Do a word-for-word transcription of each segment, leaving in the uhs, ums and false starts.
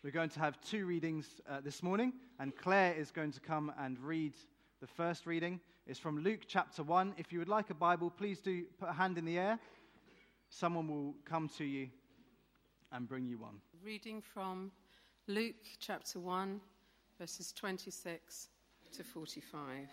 We're going to have two readings uh, this morning, and Claire is going to come and read the first reading. It's from Luke chapter one. If you would like a Bible, please do put a hand in the air. Someone will come to you and bring you one. Reading from Luke chapter one, verses twenty-six to forty-five.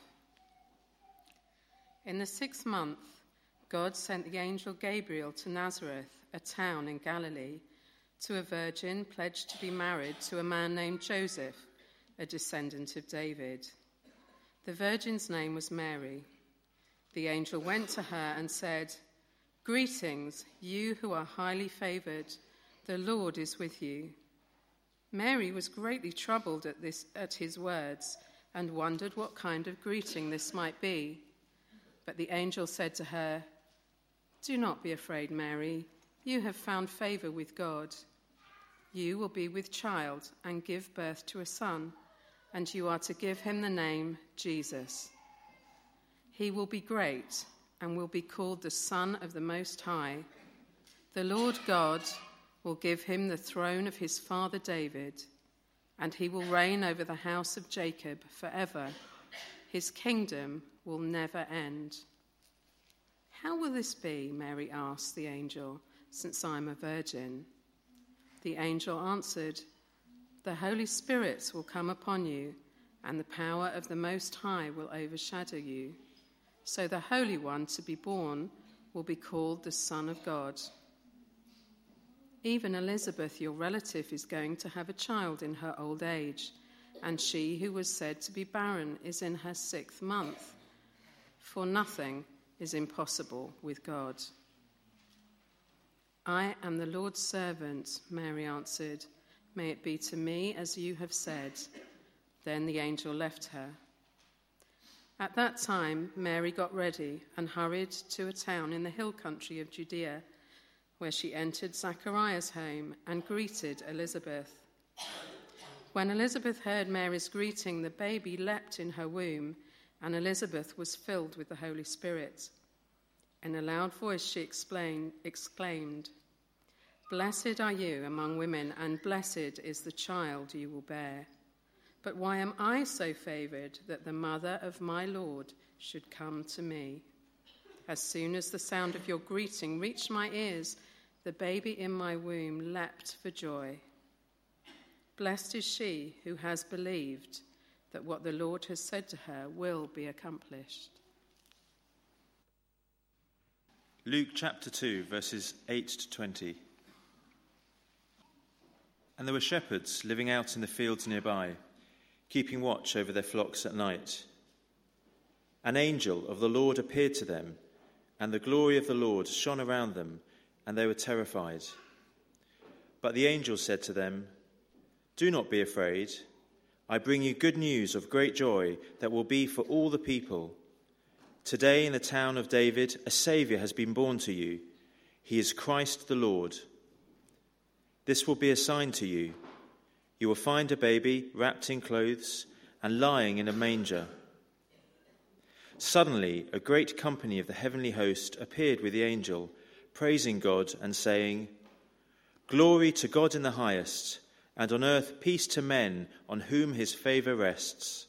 In the sixth month, God sent the angel Gabriel to Nazareth, a town in Galilee, to a virgin pledged to be married to a man named Joseph, a descendant of David. The virgin's name was Mary. The angel went to her and said, "Greetings, you who are highly favored. The Lord is with you." Mary was greatly troubled at this at his words and wondered what kind of greeting this might be. But the angel said to her, "Do not be afraid, Mary. You have found favor with God. You will be with child and give birth to a son, and you are to give him the name Jesus. He will be great and will be called the Son of the Most High. The Lord God will give him the throne of his father David, and he will reign over the house of Jacob forever. His kingdom will never end." "How will this be?" Mary asked the angel, "since I am a virgin?" The angel answered, "The Holy Spirit will come upon you, and the power of the Most High will overshadow you. So the Holy One to be born will be called the Son of God. Even Elizabeth, your relative, is going to have a child in her old age, and she who was said to be barren is in her sixth month. For nothing is impossible with God." "I am the Lord's servant," Mary answered. "May it be to me as you have said." Then the angel left her. At that time, Mary got ready and hurried to a town in the hill country of Judea, where she entered Zachariah's home and greeted Elizabeth. When Elizabeth heard Mary's greeting, the baby leapt in her womb, and Elizabeth was filled with the Holy Spirit. In a loud voice she explained, exclaimed, "Blessed are you among women, and blessed is the child you will bear. But why am I so favored that the mother of my Lord should come to me? As soon as the sound of your greeting reached my ears, the baby in my womb leapt for joy. Blessed is she who has believed that what the Lord has said to her will be accomplished." Luke chapter two, verses eight to twenty. And there were shepherds living out in the fields nearby, keeping watch over their flocks at night. An angel of the Lord appeared to them, and the glory of the Lord shone around them, and they were terrified. But the angel said to them, "Do not be afraid. I bring you good news of great joy that will be for all the people. Today in the town of David, a Saviour has been born to you. He is Christ the Lord. This will be a sign to you. You will find a baby wrapped in clothes and lying in a manger." Suddenly, a great company of the heavenly host appeared with the angel, praising God and saying, "Glory to God in the highest, and on earth peace to men on whom his favour rests."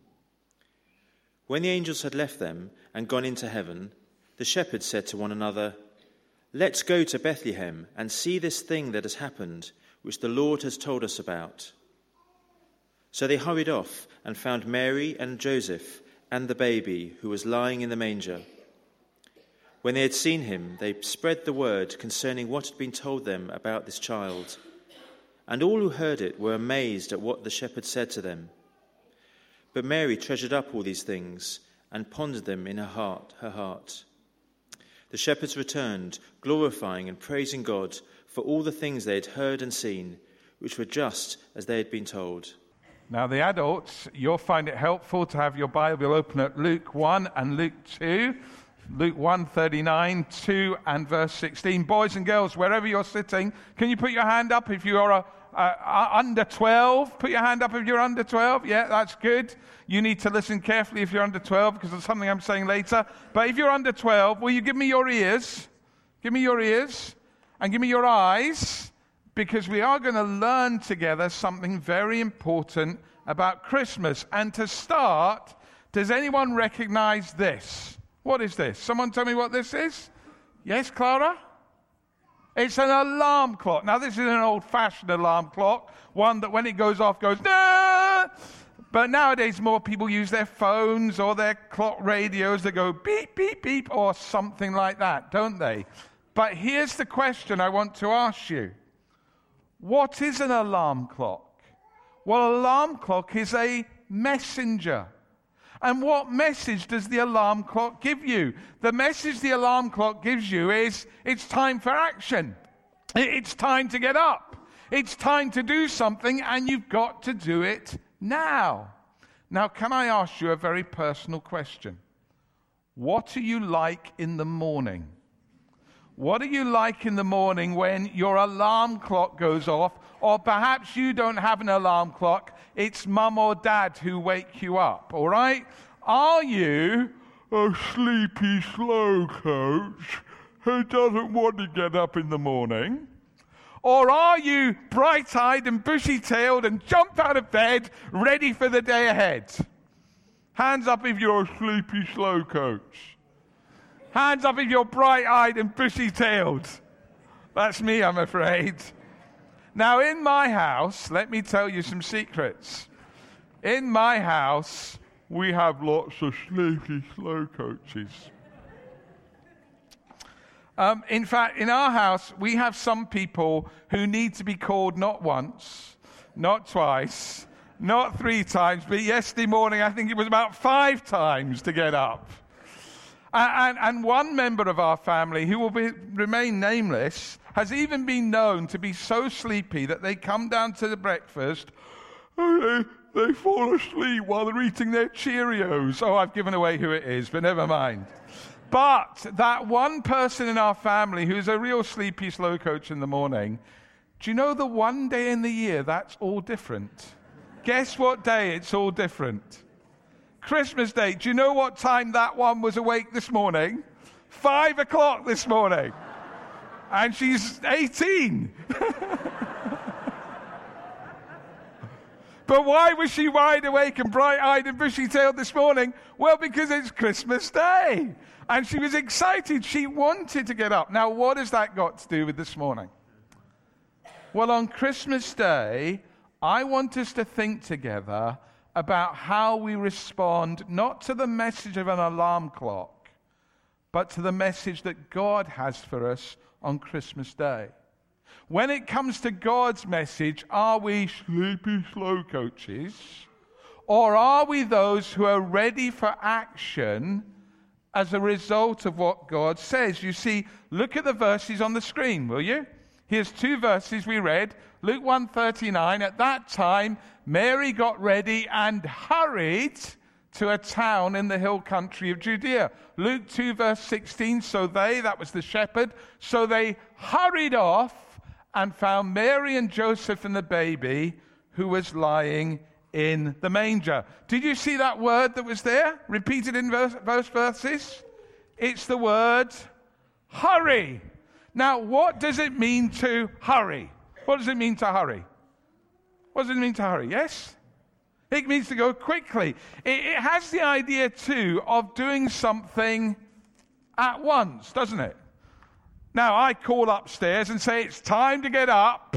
When the angels had left them and gone into heaven, the shepherds said to one another, "Let's go to Bethlehem and see this thing that has happened, which the Lord has told us about." So they hurried off and found Mary and Joseph and the baby who was lying in the manger. When they had seen him, they spread the word concerning what had been told them about this child. And all who heard it were amazed at what the shepherds said to them. But Mary treasured up all these things and pondered them in her heart, her heart. The shepherds returned, glorifying and praising God for all the things they had heard and seen, which were just as they had been told. Now, the adults, you'll find it helpful to have your Bible open at Luke one and Luke two. Luke one, thirty-nine, two and verse sixteen. Boys and girls, wherever you're sitting, can you put your hand up if you are a, a, under twelve? Put your hand up if you're under twelve. Yeah, that's good. You need to listen carefully if you're under twelve, because there's something I'm saying later. But if you're under twelve, will you give me your ears? Give me your ears and give me your eyes. because we are going to learn together something very important about Christmas. And to start, does anyone recognize this? What is this? Someone tell me what this is? Yes, Clara? It's an alarm clock. Now, this is an old-fashioned alarm clock, one that when it goes off goes, nah! But nowadays more people use their phones or their clock radios that go beep, beep, beep, or something like that, don't they? But here's the question I want to ask you. What is an alarm clock? Well, an alarm clock is a messenger. And what message does the alarm clock give you? The message the alarm clock gives you is it's time for action. It's time to get up. It's time to do something, and you've got to do it now. Now, can I ask you a very personal question? What are you like in the morning? What are you like in the morning when your alarm clock goes off, or perhaps you don't have an alarm clock, it's mum or dad who wake you up, all right? Are you a sleepy slow coach who doesn't want to get up in the morning? Or are you bright-eyed and bushy-tailed and jump out of bed, ready for the day ahead? Hands up if you're a sleepy slow coach. Hands up if you're bright-eyed and bushy-tailed. That's me, I'm afraid. Now, in my house, let me tell you some secrets. In my house, we have lots of sleepy slow coaches. Um, in fact, in our house, we have some people who need to be called not once, not twice, not three times, but yesterday morning, I think it was about five times to get up. And, and, and one member of our family, who will be, remain nameless, has even been known to be so sleepy that they come down to the breakfast and they, they fall asleep while they're eating their Cheerios. Oh, I've given away who it is, but never mind. But that one person in our family who's a real sleepy slow coach in the morning, do you know the one day in the year that's all different? Guess what day it's all different? Christmas Day. Do you know what time that one was awake this morning? Five o'clock this morning. And she's eighteen. But why was she wide awake and bright-eyed and bushy-tailed this morning? Well, because it's Christmas Day. And she was excited. She wanted to get up. Now, what has that got to do with this morning? Well, on Christmas Day, I want us to think together about how we respond not to the message of an alarm clock, but to the message that God has for us on Christmas Day. When it comes to God's message, are we sleepy slow coaches, or are we those who are ready for action as a result of what God says? You see, look at the verses on the screen, will you? Here's two verses we read. Luke one thirty-nine, at that time, Mary got ready and hurried to a town in the hill country of Judea. Luke two, verse sixteen, so they, that was the shepherd, so they hurried off and found Mary and Joseph and the baby who was lying in the manger. Did you see that word that was there, repeated in verse, verse verses? It's the word hurry. Now, what does it mean to hurry? What does it mean to hurry? What does it mean to hurry? Yes? It means to go quickly. It, it has the idea, too, of doing something at once, doesn't it? Now, I call upstairs and say, it's time to get up.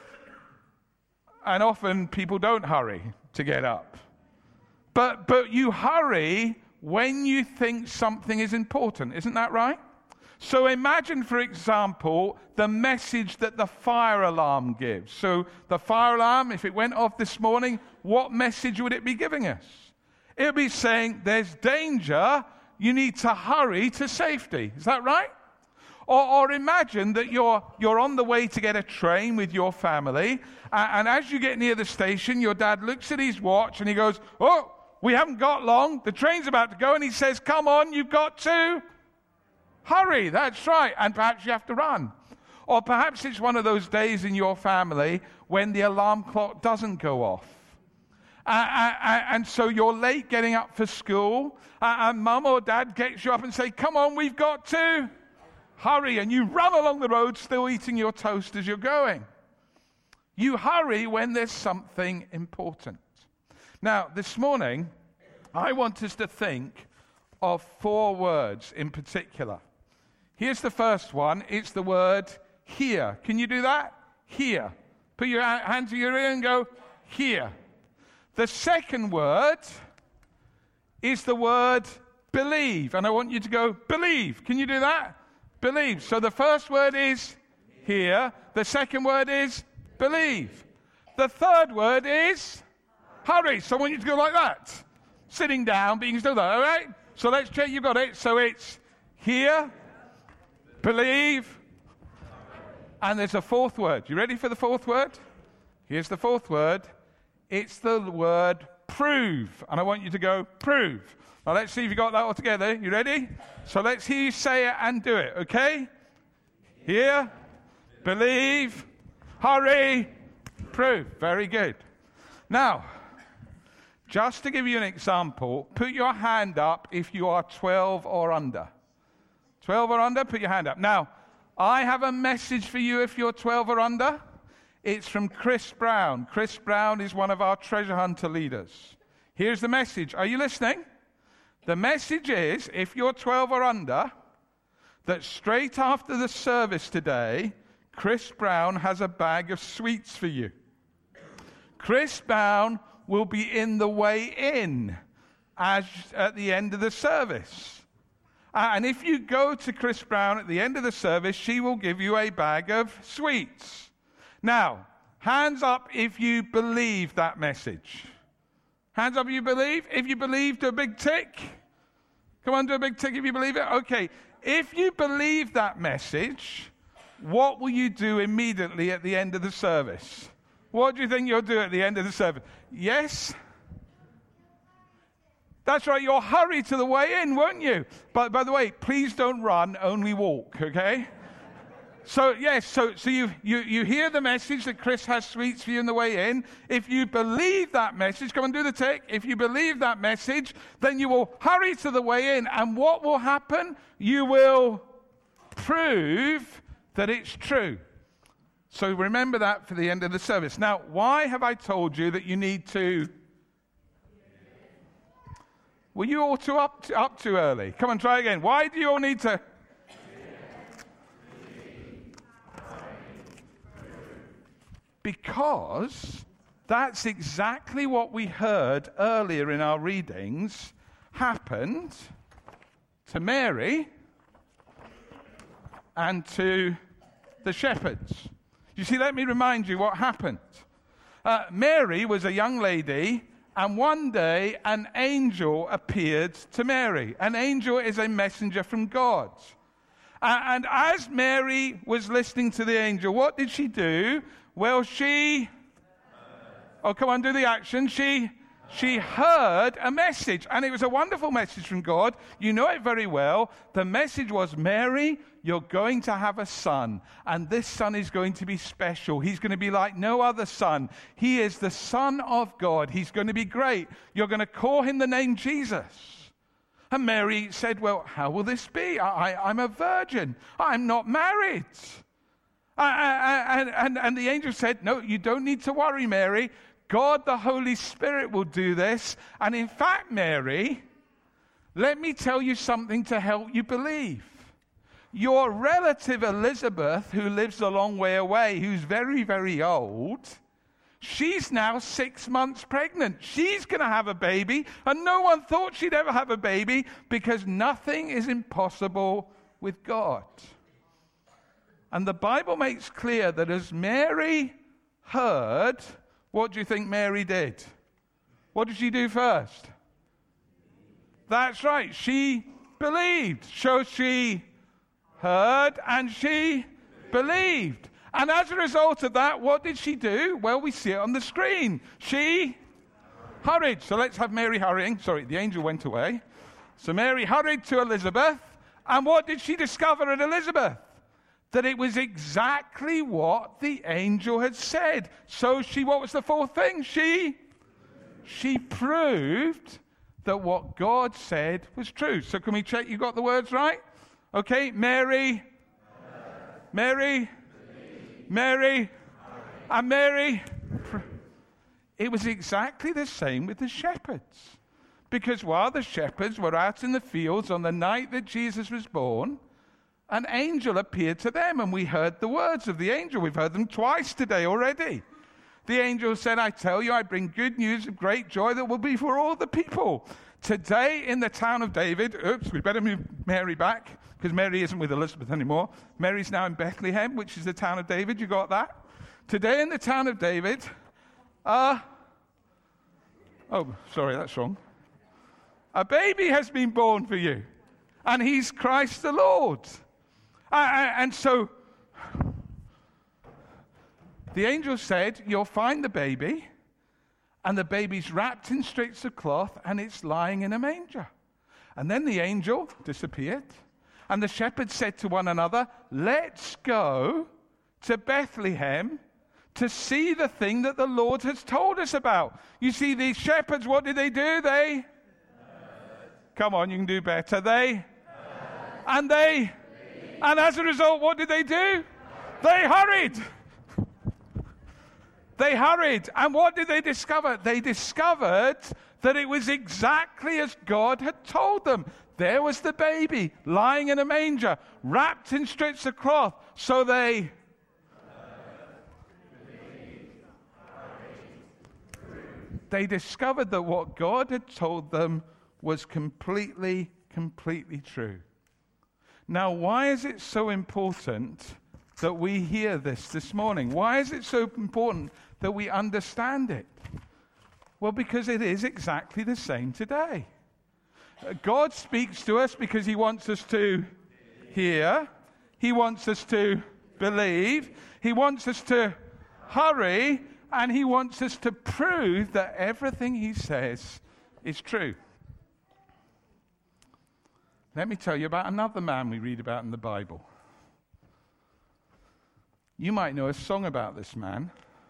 And often people don't hurry to get up. But, but you hurry when you think something is important. Isn't that right? So imagine, for example, the message that the fire alarm gives. So the fire alarm, if it went off this morning, what message would it be giving us? It would be saying, there's danger, you need to hurry to safety. Is that right? Or, or imagine that you're, you're on the way to get a train with your family, and, and as you get near the station, your dad looks at his watch and he goes, oh, we haven't got long, the train's about to go, and he says, come on, you've got to hurry. That's right. And perhaps you have to run. Or perhaps it's one of those days in your family when the alarm clock doesn't go off. Uh, uh, and so you're late getting up for school, uh, and mum or dad gets you up and say, come on, we've got to hurry. And you run along the road still eating your toast as you're going. You hurry when there's something important. Now, this morning, I want us to think of four words in particular. Here's the first one. It's the word hear. Can you do that? Hear. Put your hand to your ear and go, hear. The second word is the word believe. And I want you to go, believe. Can you do that? Believe. So the first word is hear. The second word is believe. The third word is hurry. So I want you to go like that. Sitting down, being still there, all right? So let's check you've got it. So it's hear, believe, and there's a fourth word. You ready for the fourth word? Here's the fourth word. It's the word prove. And I want you to go prove. Now let's see if you got that all together. You ready? So let's hear you say it and do it, okay? Hear, believe, hurry, prove. Very good. Now, just to give you an example, put your hand up if you are twelve or under. twelve or under, put your hand up. Now, I have a message for you if you're twelve or under. It's from Chris Brown. Chris Brown is one of our treasure hunter leaders. Here's the message. Are you listening? The message is, if you're twelve or under, that straight after the service today, Chris Brown has a bag of sweets for you. Chris Brown will be in the way in as at the end of the service. Uh, and if you go to Chris Brown at the end of the service, she will give you a bag of sweets. Now, hands up if you believe that message. Hands up if you believe. If you believe, do a big tick. Come on, do a big tick if you believe it. Okay, if you believe that message, what will you do immediately at the end of the service? What do you think you'll do at the end of the service? Yes? That's right, you'll hurry to the way in, won't you? But by the way, please don't run, only walk, okay? So, yes, so, so you, you, you hear the message that Chris has sweets for you on the way in. If you believe that message, come and do the tick. If you believe that message, then you will hurry to the way in. And what will happen? You will prove that it's true. So remember that for the end of the service. Now, why have I told you that you need to... Were you all too up, to, up too early? Come on, try again. Why do you all need to... Because that's exactly what we heard earlier in our readings happened to Mary and to the shepherds. You see, let me remind you what happened. Uh, Mary was a young lady, and one day an angel appeared to Mary. An angel is a messenger from God. Uh, and as Mary was listening to the angel, what did she do? Well, she... Oh, come on, do the action. She... She heard a message, and it was a wonderful message from God. You know it very well. The message was, Mary, you're going to have a son, and this son is going to be special. He's going to be like no other son. He is the Son of God. He's going to be great. You're going to call him the name Jesus. And Mary said, well, how will this be? I, I, I'm a virgin. I'm not married. I, I, I, and, and the angel said, no, you don't need to worry, Mary. God, the Holy Spirit, will do this. And in fact, Mary, let me tell you something to help you believe. Your relative Elizabeth, who lives a long way away, who's very, very old, she's now six months pregnant. She's going to have a baby, and no one thought she'd ever have a baby because nothing is impossible with God. And the Bible makes clear that as Mary heard... What do you think Mary did? What did she do first? That's right. She believed. So she heard and she believed. And as a result of that, what did she do? Well, we see it on the screen. She hurried. So let's have Mary hurrying. Sorry, the angel went away. So Mary hurried to Elizabeth. And what did she discover at Elizabeth? That it was exactly what the angel had said. So she, what was the fourth thing? She, she proved that what God said was true. So can we check you got the words right? Okay, Mary, Mary, Mary, And Mary, it was exactly the same with the shepherds. Because while the shepherds were out in the fields on the night that Jesus was born, an angel appeared to them, and we heard the words of the angel. We've heard them twice today already. The angel said, I tell you, I bring good news of great joy that will be for all the people. Today in the town of David, oops, we better move Mary back, because Mary isn't with Elizabeth anymore. Mary's now in Bethlehem, which is the town of David. You got that? Today in the town of David, uh, oh, sorry, that's wrong. A baby has been born for you, and he's Christ the Lord. Uh, and so the angel said, you'll find the baby, and the baby's wrapped in strips of cloth, and it's lying in a manger. And then the angel disappeared, and the shepherds said to one another, let's go to Bethlehem to see the thing that the Lord has told us about. You see, these shepherds, what did they do? They... Heard. Come on, you can do better. They... Heard. And they... Believed. And as a result, what did they do? Hurried. They hurried. They hurried. And what did they discover? They discovered that it was exactly as God had told them. There was the baby lying in a manger, wrapped in strips of cloth. So they... They discovered that what God had told them was completely, completely true. Now, why is it so important that we hear this this morning? Why is it so important that we understand it? Well, because it is exactly the same today. God speaks to us because he wants us to hear. He wants us to believe. He wants us to hurry. And he wants us to prove that everything he says is true. Let me tell you about another man we read about in the Bible. You might know a song about this man.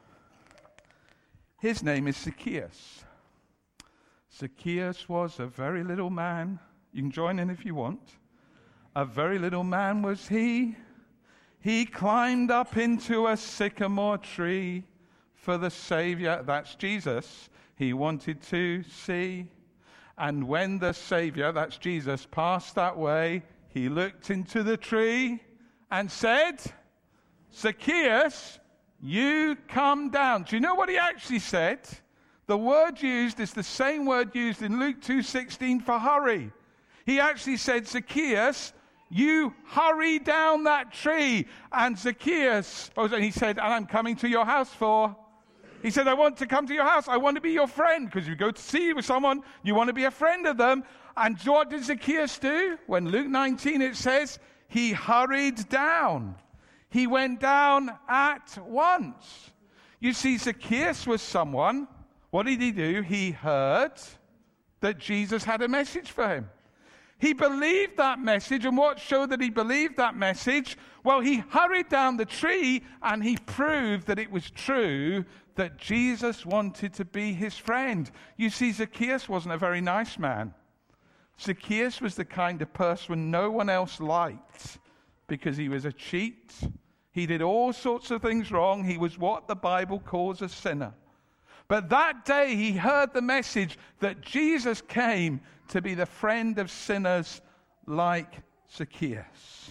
His name is Zacchaeus. Zacchaeus was a very little man. You can join in if you want. A very little man was he. He climbed up into a sycamore tree for the Savior, that's Jesus, he wanted to see. And when the Savior, that's Jesus, passed that way, he looked into the tree and said, Zacchaeus, you come down. Do you know what he actually said? The word used is the same word used in Luke two sixteen for hurry. He actually said, Zacchaeus, you hurry down that tree. And Zacchaeus, oh, and he said, and I'm coming to your house for... He said, I want to come to your house. I want to be your friend. Because you go to see with someone, you want to be a friend of them. And what did Zacchaeus do? When Luke nineteen, it says, he hurried down. He went down at once. You see, Zacchaeus was someone, what did he do? He heard that Jesus had a message for him. He believed that message, and what showed that he believed that message? Well, he hurried down the tree, and he proved that it was true that Jesus wanted to be his friend. You see, Zacchaeus wasn't a very nice man. Zacchaeus was the kind of person no one else liked because he was a cheat. He did all sorts of things wrong. He was what the Bible calls a sinner. But that day he heard the message that Jesus came to be the friend of sinners like Zacchaeus.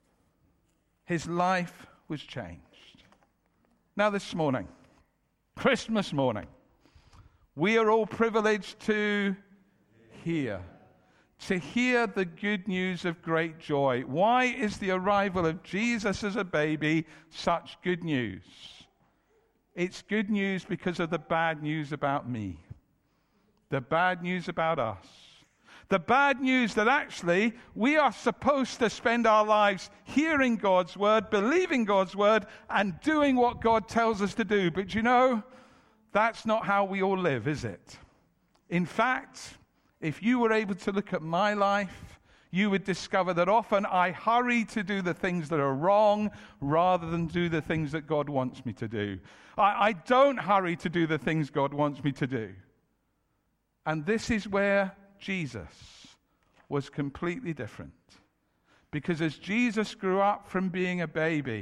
His life was changed. Now this morning, Christmas morning, we are all privileged to hear, to hear the good news of great joy. Why is the arrival of Jesus as a baby such good news? It's good news because of the bad news about me, the bad news about us. The bad news that actually we are supposed to spend our lives hearing God's word, believing God's word, and doing what God tells us to do. But you know, that's not how we all live, is it? In fact, if you were able to look at my life, you would discover that often I hurry to do the things that are wrong rather than do the things that God wants me to do. I, I don't hurry to do the things God wants me to do. And this is where Jesus was completely different. Because as Jesus grew up from being a baby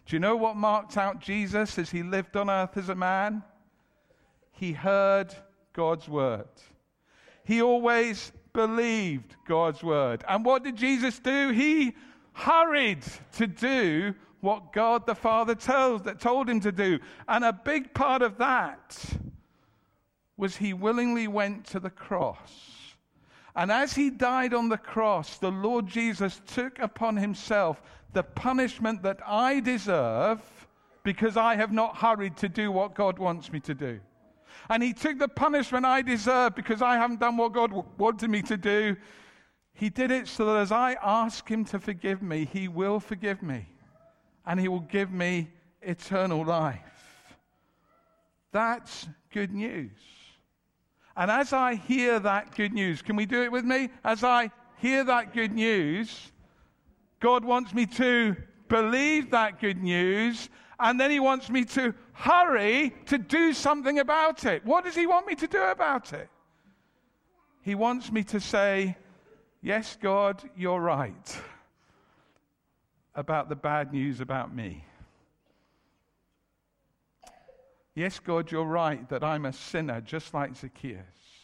Do you know what marked out Jesus as he lived on earth as a man? He heard God's word. He always believed God's word. And what did Jesus do? He hurried to do what God the Father told, that told him to do. And a big part of that was he willingly went to the cross. And as he died on the cross, the Lord Jesus took upon himself the punishment that I deserve because I have not hurried to do what God wants me to do. And he took the punishment I deserve because I haven't done what God w- wanted me to do. He did it so that as I ask him to forgive me, he will forgive me. And he will give me eternal life. That's good news. And as I hear that good news, can we do it with me? As I hear that good news, God wants me to believe that good news, and then he wants me to hurry to do something about it. What does he want me to do about it? He wants me to say, yes, God, you're right about the bad news about me. Yes, God, you're right that I'm a sinner just like Zacchaeus.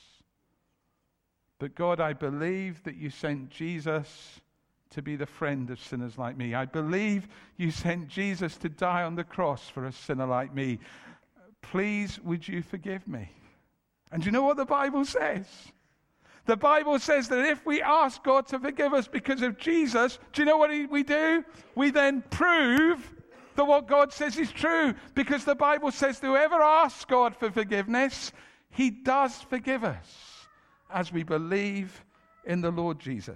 But God, I believe that you sent Jesus to be the friend of sinners like me. I believe you sent Jesus to die on the cross for a sinner like me. Please, would you forgive me? And do you know what the Bible says? The Bible says that if we ask God to forgive us because of Jesus, do you know what we do? We then prove that what God says is true, because the Bible says whoever asks God for forgiveness, he does forgive us as we believe in the Lord Jesus.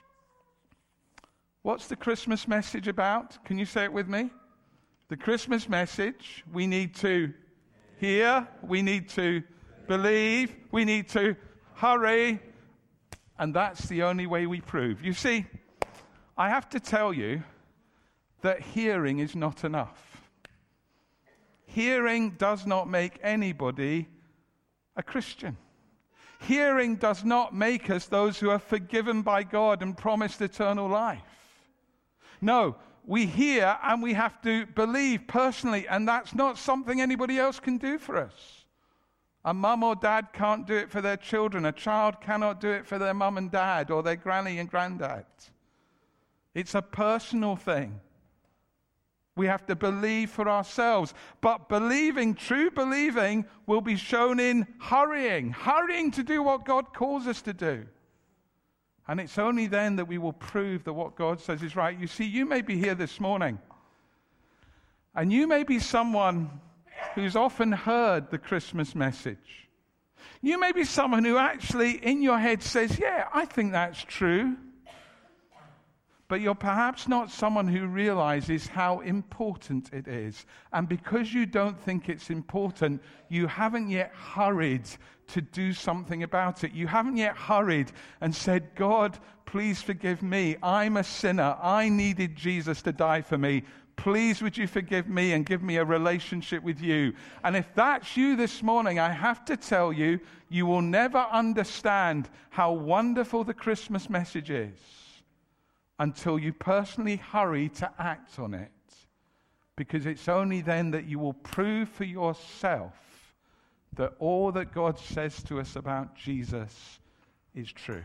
What's the Christmas message about? Can you say it with me? The Christmas message, we need to hear, we need to believe, we need to hurry, and that's the only way we prove. You see, I have to tell you that hearing is not enough. Hearing does not make anybody a Christian. Hearing does not make us those who are forgiven by God and promised eternal life. No, we hear and we have to believe personally, and that's not something anybody else can do for us. A mum or dad can't do it for their children. A child cannot do it for their mum and dad or their granny and granddad. It's a personal thing. We have to believe for ourselves. But believing, true believing, will be shown in hurrying. Hurrying to do what God calls us to do. And it's only then that we will prove that what God says is right. You see, you may be here this morning, and you may be someone who's often heard the Christmas message. You may be someone who actually in your head says, yeah, I think that's true. But you're perhaps not someone who realizes how important it is. And because you don't think it's important, you haven't yet hurried to do something about it. You haven't yet hurried and said, God, please forgive me. I'm a sinner. I needed Jesus to die for me. Please would you forgive me and give me a relationship with you. And if that's you this morning, I have to tell you, you will never understand how wonderful the Christmas message is until you personally hurry to act on it. Because it's only then that you will prove for yourself that all that God says to us about Jesus is true.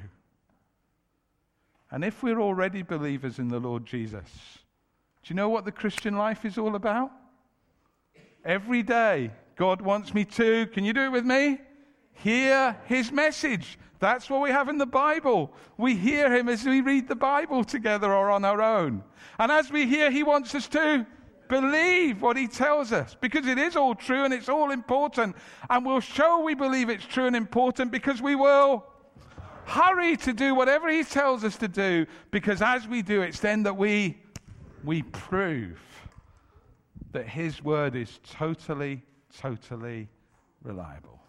And if we're already believers in the Lord Jesus, do you know what the Christian life is all about? Every day, God wants me to, can you do it with me? Hear his message. That's what we have in the Bible. We hear him as we read the Bible together or on our own. And as we hear, he wants us to believe what he tells us, because it is all true and it's all important. And we'll show we believe it's true and important because we will hurry to do whatever he tells us to do, because as we do, it's then that we we prove that his word is totally, totally reliable.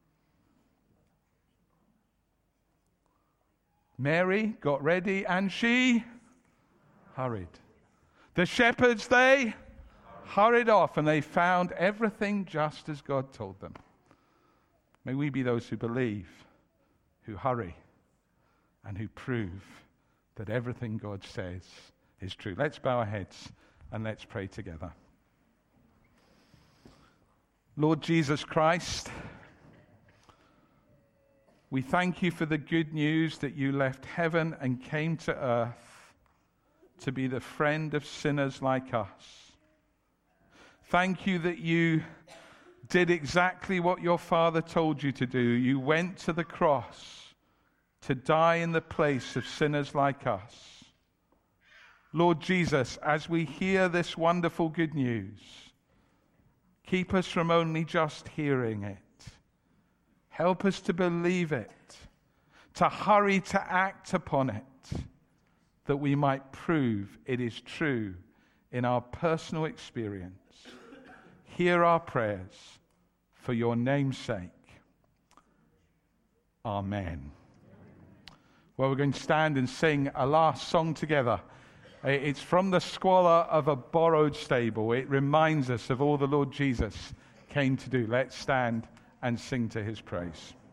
Mary got ready and she hurried. The shepherds, they hurried off and they found everything just as God told them. May we be those who believe, who hurry, and who prove that everything God says is true. Let's bow our heads and let's pray together. Lord Jesus Christ, we thank you for the good news that you left heaven and came to earth to be the friend of sinners like us. Thank you that you did exactly what your Father told you to do. You went to the cross to die in the place of sinners like us. Lord Jesus, as we hear this wonderful good news, keep us from only just hearing it. Help us to believe it, to hurry to act upon it, that we might prove it is true in our personal experience. Hear our prayers for your name's sake. Amen. Well, we're going to stand and sing a last song together. It's from the squalor of a borrowed stable. It reminds us of all the Lord Jesus came to do. Let's stand and sing to his praise.